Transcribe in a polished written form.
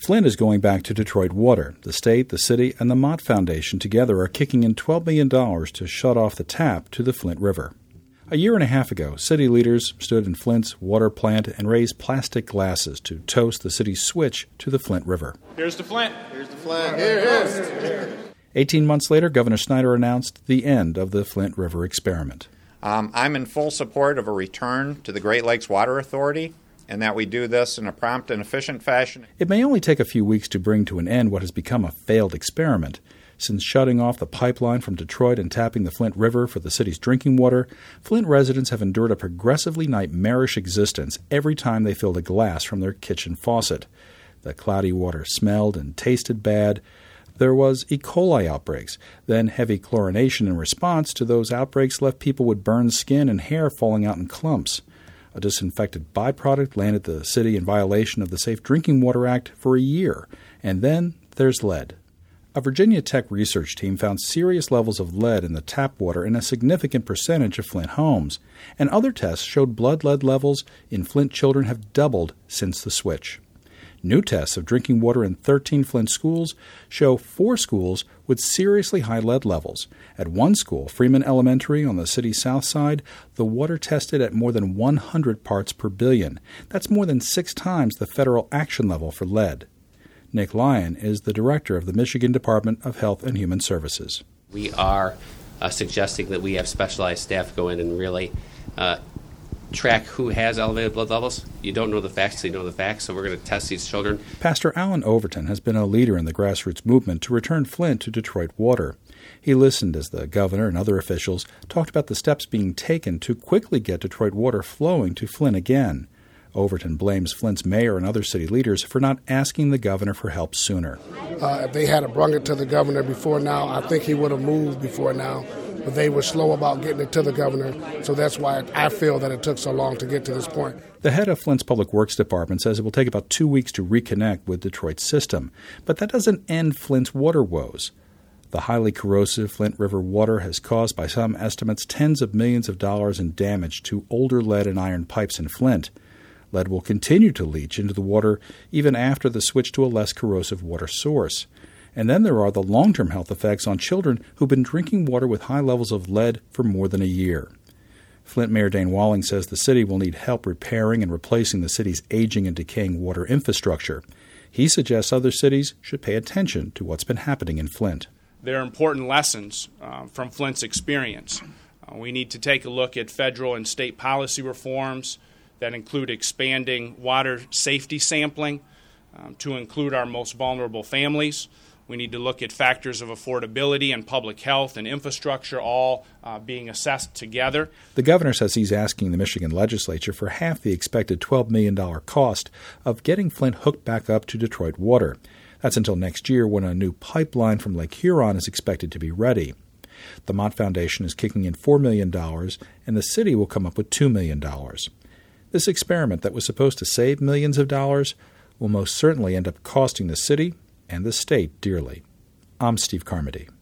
Flint is going back to Detroit Water. The state, the city, and the Mott Foundation together are kicking in $12 million to shut off the tap to the Flint River. A year and a half ago, city leaders stood in Flint's water plant and raised plastic glasses to toast the city's switch to the Flint River. Here's the Flint. Here's the Flint. Here it is. 18 months later, Governor Snyder announced the end of the Flint River experiment. I'm in full support of a return to the Great Lakes Water Authority, and that we do this in a prompt and efficient fashion. It may only take a few weeks to bring to an end what has become a failed experiment. Since shutting off the pipeline from Detroit and tapping the Flint River for the city's drinking water, Flint residents have endured a progressively nightmarish existence every time they filled a glass from their kitchen faucet. The cloudy water smelled and tasted bad. There was E. coli outbreaks. Then heavy chlorination in response to those outbreaks left people with burned skin and hair falling out in clumps. A disinfected byproduct landed the city in violation of the Safe Drinking Water Act for a year. And then there's lead. A Virginia Tech research team found serious levels of lead in the tap water in a significant percentage of Flint homes. And other tests showed blood lead levels in Flint children have doubled since the switch. New tests of drinking water in 13 Flint schools show 4 schools with seriously high lead levels. At one school, Freeman Elementary on the city's south side, the water tested at more than 100 parts per billion. That's more than 6 times the federal action level for lead. Nick Lyon is the director of the Michigan Department of Health and Human Services. We are suggesting that we have specialized staff go in and really track who has elevated blood levels. You don't know the facts, so you know the facts, so we're going to test these children. Pastor Alan Overton has been a leader in the grassroots movement to return Flint to Detroit Water. He listened as the governor and other officials talked about the steps being taken to quickly get Detroit water flowing to Flint again. Overton blames Flint's mayor and other city leaders for not asking the governor for help sooner. If they had brought it to the governor before now, I think he would have moved before now. But they were slow about getting it to the governor, so that's why I feel that it took so long to get to this point. The head of Flint's Public Works Department says it will take about 2 weeks to reconnect with Detroit's system. But that doesn't end Flint's water woes. The highly corrosive Flint River water has caused, by some estimates, tens of millions of dollars in damage to older lead and iron pipes in Flint. Lead will continue to leach into the water even after the switch to a less corrosive water source. And then there are the long-term health effects on children who've been drinking water with high levels of lead for more than a year. Flint Mayor Dane Walling says the city will need help repairing and replacing the city's aging and decaying water infrastructure. He suggests other cities should pay attention to what's been happening in Flint. There are important lessons from Flint's experience. We need to take a look at federal and state policy reforms that include expanding water safety sampling to include our most vulnerable families. We need to look at factors of affordability and public health and infrastructure all being assessed together. The governor says he's asking the Michigan legislature for half the expected $12 million cost of getting Flint hooked back up to Detroit Water. That's until next year when a new pipeline from Lake Huron is expected to be ready. The Mott Foundation is kicking in $4 million, and the city will come up with $2 million. This experiment that was supposed to save millions of dollars will most certainly end up costing the city and the state dearly. I'm Steve Carmody.